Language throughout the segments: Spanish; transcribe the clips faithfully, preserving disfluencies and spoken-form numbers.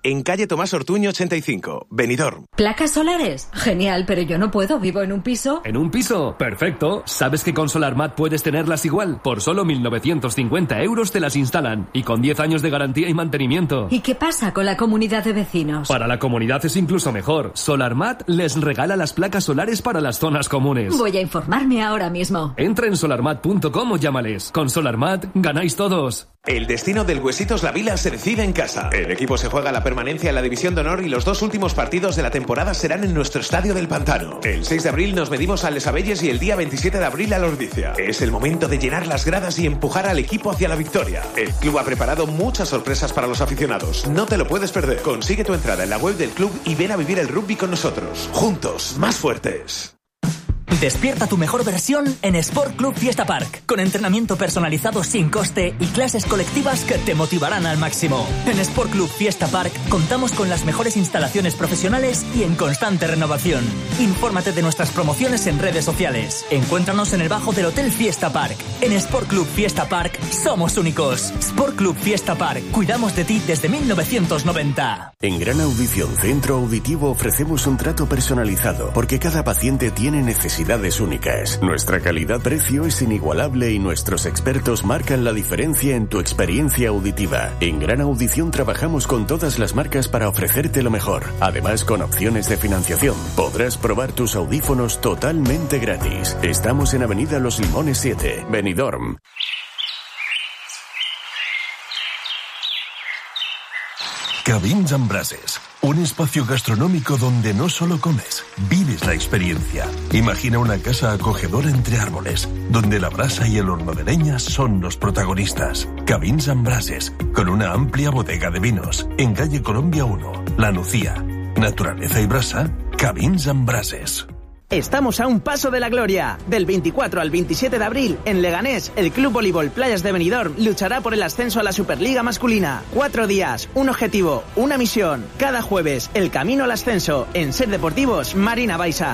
en calle Tomás Ortuño ochenta y cinco, Benidorm. ¿Placas solares? Genial, pero yo no puedo, vivo en un piso. ¿En un piso? Perfecto. ¿Sabes que con SolarMat puedes tenerlas igual? Por solo mil novecientos cincuenta euros te las instalan y con diez años de garantía y mantenimiento. ¿Y qué pasa con la comunidad de vecinos? Para la comunidad es incluso mejor. SolarMat les regala las placas solares para las zonas comunes. Voy a informarme ahora mismo. Entra en solarmat punto com o llámales. Con SolarMat ganáis todos. El destino del Huesitos La Vila se decide en casa. El equipo se juega la permanencia en la División de Honor y los dos últimos partidos de la temporada serán en nuestro Estadio del Pantano. El seis de abril nos medimos a Les Abelles y el día veintisiete de abril a Lordicia. Es el momento de llenar las gradas y empujar al equipo hacia la victoria. El club ha preparado muchas sorpresas para los aficionados. No te lo puedes perder. Consigue tu entrada en la web del club y ven a vivir el rugby con nosotros. Juntos, más fuertes. Despierta tu mejor versión en Sport Club Fiesta Park, con entrenamiento personalizado sin coste y clases colectivas que te motivarán al máximo. En Sport Club Fiesta Park contamos con las mejores instalaciones profesionales y en constante renovación. Infórmate de nuestras promociones en redes sociales. Encuéntranos en el bajo del Hotel Fiesta Park. En Sport Club Fiesta Park somos únicos. Sport Club Fiesta Park, cuidamos de ti desde mil novecientos noventa. En Gran Audición Centro Auditivo ofrecemos un trato personalizado porque cada paciente tiene necesidades únicas. Nuestra calidad-precio es inigualable y nuestros expertos marcan la diferencia en tu experiencia auditiva. En Gran Audición trabajamos con todas las marcas para ofrecerte lo mejor. Además, con opciones de financiación, podrás probar tus audífonos totalmente gratis. Estamos en Avenida Los Limones siete, Benidorm. Cabins amb Brases, un espacio gastronómico donde no solo comes, vives la experiencia. Imagina una casa acogedora entre árboles, donde la brasa y el horno de leña son los protagonistas. Cabins amb Brases, con una amplia bodega de vinos, en calle Colombia uno, La Nucía. Naturaleza y brasa, Cabins amb Brases. Estamos a un paso de la gloria. Del veinticuatro al veintisiete de abril, en Leganés, el Club Voleibol Playas de Benidorm luchará por el ascenso a la Superliga masculina. Cuatro días, un objetivo, una misión. Cada jueves, el camino al ascenso. En Ser Deportivos, Marina Baixa.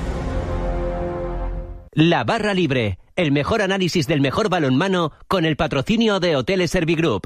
La Barra Libre, el mejor análisis del mejor balonmano con el patrocinio de Hoteles Servigroup.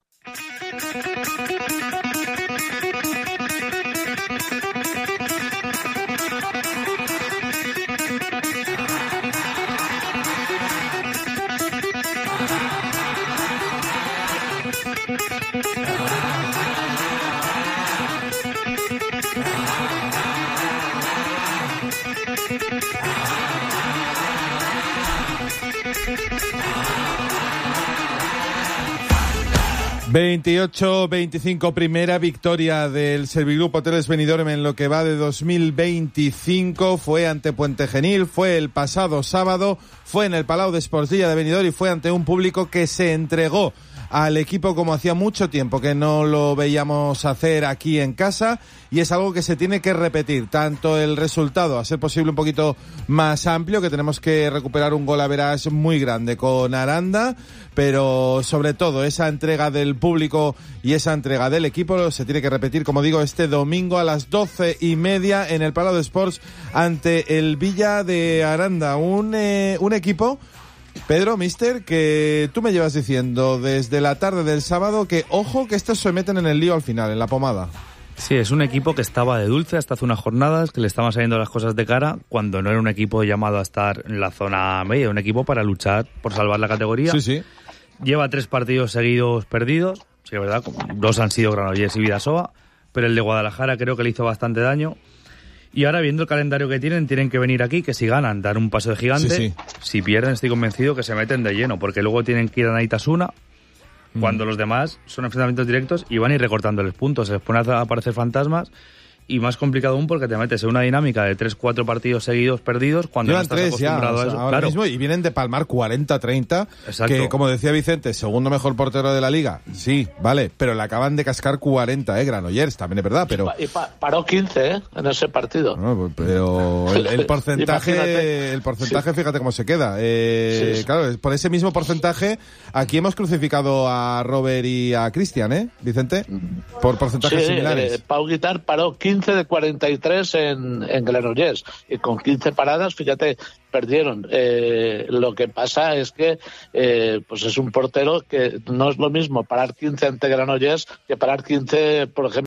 veintiocho veinticinco, primera victoria del Servigroup Hoteles Benidorm en lo que va de dos mil veinticinco. Fue ante Puente Genil, fue el pasado sábado, fue en el Palau de Esportilla de Benidorm y fue ante un público que se entregó al equipo como hacía mucho tiempo que no lo veíamos hacer aquí en casa, y es algo que se tiene que repetir, tanto el resultado, a ser posible un poquito más amplio, que tenemos que recuperar un gol a veras muy grande con Aranda, pero sobre todo esa entrega del público y esa entrega del equipo se tiene que repetir, como digo, este domingo a las doce y media en el Palau de Sports ante el Villa de Aranda, un, eh, un equipo, Pedro, mister, que tú me llevas diciendo desde la tarde del sábado que ojo que estos se meten en el lío al final, en la pomada. Sí, es un equipo que estaba de dulce hasta hace unas jornadas, que le estaban saliendo las cosas de cara, cuando no era un equipo llamado a estar en la zona media, un equipo para luchar por salvar la categoría. Sí, sí. Lleva tres partidos seguidos perdidos, sí, es verdad, dos han sido Granollers y Vidasoa, pero el de Guadalajara creo que le hizo bastante daño. Y ahora, viendo el calendario que tienen, tienen que venir aquí, que si ganan, dar un paso de gigante. Sí, sí. Si pierden, estoy convencido que se meten de lleno, porque luego tienen que ir a Naitasuna, mm. cuando los demás son enfrentamientos directos y van a ir recortándoles puntos. Se les pone a aparecer fantasmas, y más complicado aún porque te metes en una dinámica de tres cuatro partidos seguidos perdidos cuando Llevan no estás tres acostumbrado ya, a eso. O sea, ahora claro. mismo, y vienen de palmar cuarenta treinta, Exacto. que como decía Vicente, segundo mejor portero de la liga, sí, vale, pero le acaban de cascar cuarenta, eh, Granollers, también es verdad, pero... Y pa- paró quince, eh, en ese partido. No, pero el, el porcentaje, el porcentaje, sí. Fíjate cómo se queda. Eh, sí, sí. Claro, por ese mismo porcentaje, aquí hemos crucificado a Robert y a Cristian, ¿eh, Vicente? Por porcentajes sí, similares. Eh, Pau Guitar paró quince de cuarenta y tres en, en Granollers, y con quince paradas, fíjate, perdieron. Eh, lo que pasa es que eh, pues es un portero que no es lo mismo parar quince ante Granollers que parar quince, por ejemplo,